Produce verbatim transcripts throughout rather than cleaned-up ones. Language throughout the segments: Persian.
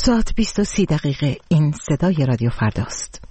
ساعت بیست و سی دقیقه. این صدای رادیو فرداست.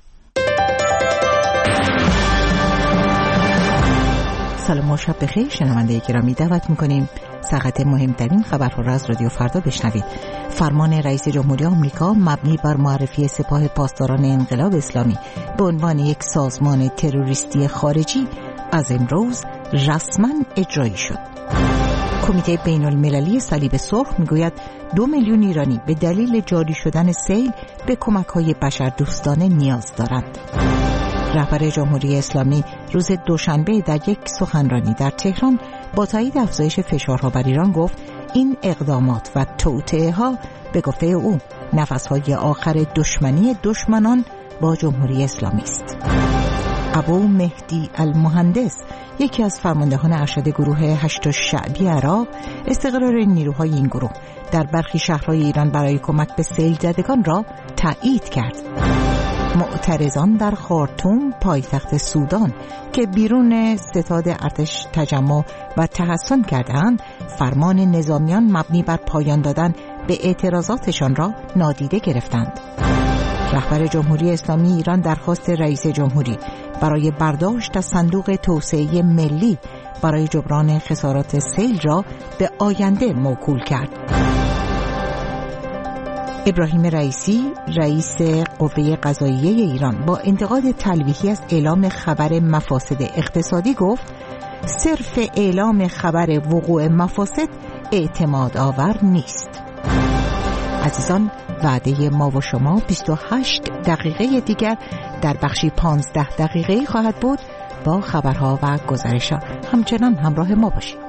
سلام و شب بخیر شنونده گرامی، دعوت می‌کنیم ساعت مهمترین خبرها را از رادیو فردا بشنوید. فرمان رئیس جمهوری آمریکا مبنی بر معرفی سپاه پاسداران انقلاب اسلامی به عنوان یک سازمان تروریستی خارجی از امروز رسما اجرایی شد. کمیته بین المللی صلیب سرخ میگوید دو میلیون ایرانی به دلیل جاری شدن سیل به کمک‌های بشردوستانه نیاز دارند. رهبر جمهوری اسلامی روز دوشنبه در یک سخنرانی در تهران با تایید افزایش فشارها بر ایران گفت این اقدامات و توطئه‌ها به گفته او نفس‌های آخر دشمنی دشمنان با جمهوری اسلامی است. ابو مهدی المهندس، یکی از فرماندهان ارشد گروه هشت شعبی عراق، استقرار نیروهای این گروه در برخی شهرهای ایران برای کمک به سیل زدگان را تایید کرد. معترضان در خارتوم پایتخت سودان که بیرون ستاد ارتش تجمع و تحصن کردند، فرمان نظامیان مبنی بر پایان دادن به اعتراضاتشان را نادیده گرفتند. رهبر جمهوری اسلامی ایران درخواست رئیس جمهوری برای برداشت از صندوق توسعه ملی برای جبران خسارات سیل را به آینده موکول کرد. ابراهیم رئیسی، رئیس قوه قضاییه ایران، با انتقاد تلویحی از اعلام خبر مفاسد اقتصادی گفت صرف اعلام خبر وقوع مفاسد اعتماد آور نیست. عزیزان، وعده ما و شما بیست و هشت دقیقه دیگر در بخشی پانزده دقیقه‌ای خواهد بود با خبرها و گزارش‌ها. همچنان همراه ما باشید.